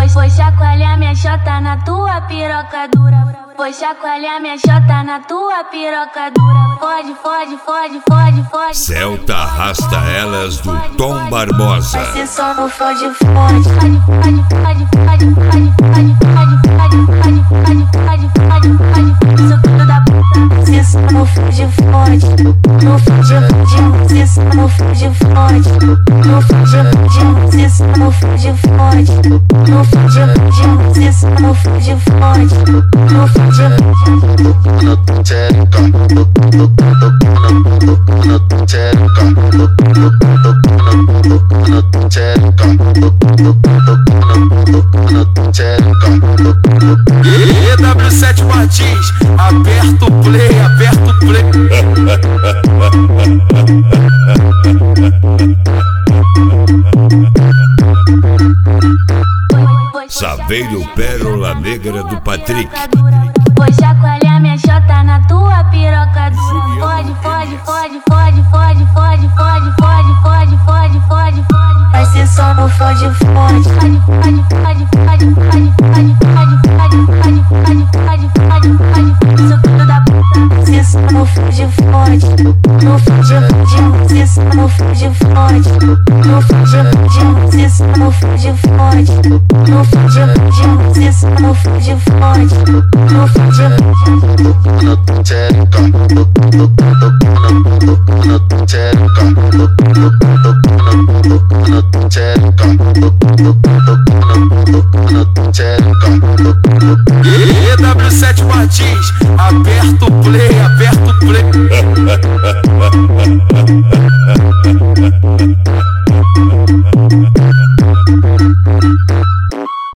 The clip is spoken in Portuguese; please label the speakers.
Speaker 1: Foi chacoalhar minha chota na tua piroca dura. Foi chacoalhar minha chota na tua piroca dura. Fode, fode, fode, fode, fode.
Speaker 2: Celta arrasta elas do Tom Barbosa.
Speaker 1: Vai ser só no fode, fode. Fode, fode, fode, fode, fode, fode, fode, fode, fode, fode, fode, fode. Seu filho da puta. Vai ser só no fode, fode. No fode, fode. Vai ser só no fode, fode. No fode, fode. Vai ser só no fode, fode. No fode, fode. Vai ser só no fode, fode. No fode,
Speaker 3: EW7 Martins, aperta o play, aperta o play.
Speaker 2: Saveiro Pérola Negra do Patrick.
Speaker 1: Vou chacoalhar minha chota na tua piroca dura. Fode, fode, fode, fode, fode, fode, fode, fode, fode, fode, fode, fode. Vai ser só no fode, fode. Fode, fode, fode, fode, fode, fode, fode, fode, fode, fode, fode, fode, fode. Seu filho da puta. Vai ser só no fode, fode. No fode, fode. Vai ser só no fode, fode. No fode, fode. Vai ser só no fode, fode. No fode, fode. Vai ser só no fode, fode. No fode,
Speaker 3: tcheruca.